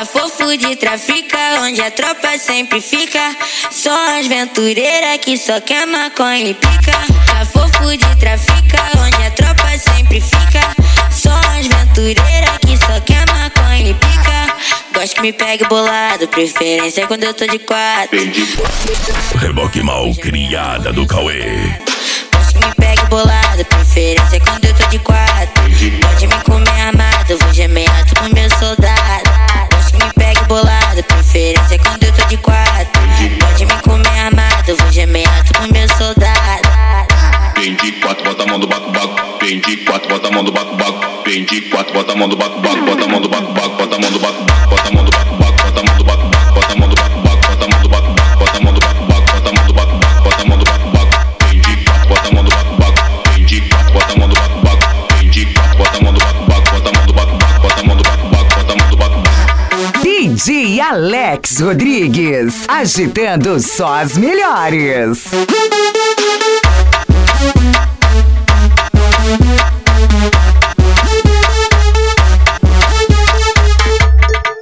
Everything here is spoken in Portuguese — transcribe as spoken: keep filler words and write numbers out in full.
A fofo de trafica, onde a tropa sempre fica. Só as aventureiras que só quer maconha e pica. A fofo de trafica, onde a tropa sempre fica. Só as aventureiras que só quer maconha e pica. Gosto que me pegue bolado, preferência quando eu tô de quatro. Reboque mal criada do Cauê. Gosto que me pegue bolado, preferência quando eu tô de quatro. Pode me comer armado, vou gemer alto pro meu soldado. Gosto que me pegue bolado, preferência quando eu tô de quatro. Pode me comer armado, vou gemer alto pro meu soldado. Vem de quatro, bota a mão do baco, baco. Vem de quatro, bota a mão do baco, baco. Vem de quatro, bota a mão do baco, baco. Bota a mão do baco, baco. Bota a mão do baco, baco. Bota a mão do baco, baco. Bota a mão do baco, baco. Bota a mão do baco, baco. Bota a mão do baco, baco. Bota a mão do baco, baco. Bota a mão do baco, baco. Bota a mão do baco, baco. Vem de quatro, bota a mão do baco, baco. Vem de quatro, bota a mão do baco, baco. Vem de quatro, bota a mão do baco, baco. Bota a mão do baco, baco. Bota a mão do baco, baco. Bota a mão do baco, baco. D J Alex Rodrigues, agitando só as melhores.